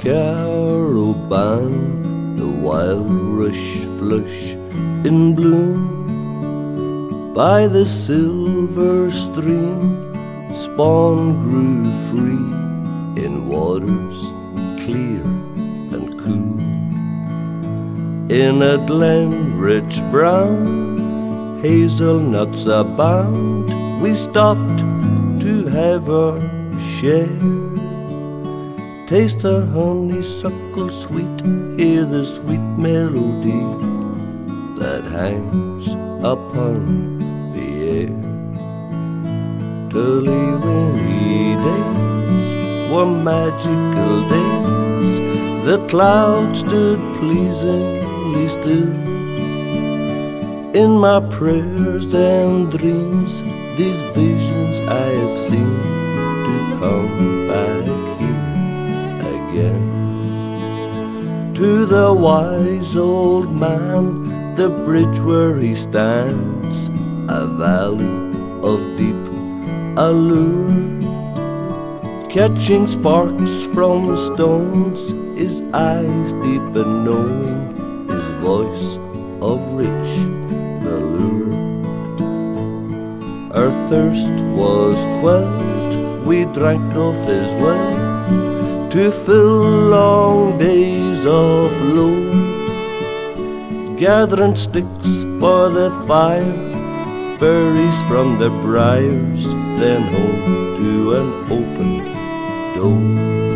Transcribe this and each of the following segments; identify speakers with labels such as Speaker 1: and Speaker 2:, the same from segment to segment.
Speaker 1: caravan, the wild rush flush in bloom. By the silver stream, spawn grew free in waters clear and cool. In a glen rich brown, hazelnuts abound. We stopped to have our share. Taste the honeysuckle sweet, hear the sweet melody that hangs upon the air. Tully-winny days were magical days. The clouds stood pleasingly still. In my prayers and dreams, these visions I have seen to come back here again. To the wise old man, the bridge where he stands, a valley of deep allure, catching sparks from stones, his eyes deep and knowing, his voice of rich allure. Our thirst was quelled, we drank of his well to fill long days of lore, gathering sticks for the fire, berries from the briars, then home to an open door.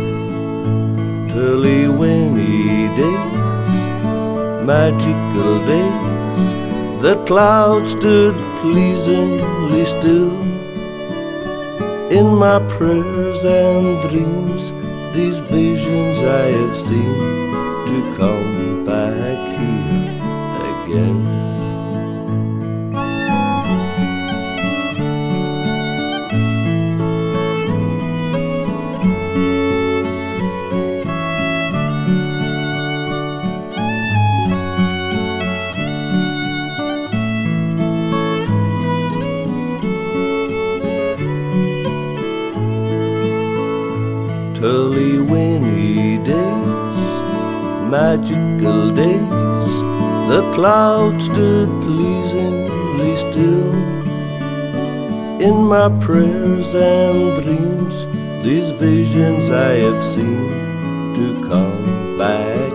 Speaker 1: Tully-winny days, magical days, the clouds stood pleasingly still. In my prayers and dreams, these visions I have seen to come back here again. Tully-winny days, magical days, the clouds stood pleasingly still. In my prayers and dreams, these visions I have seen to come back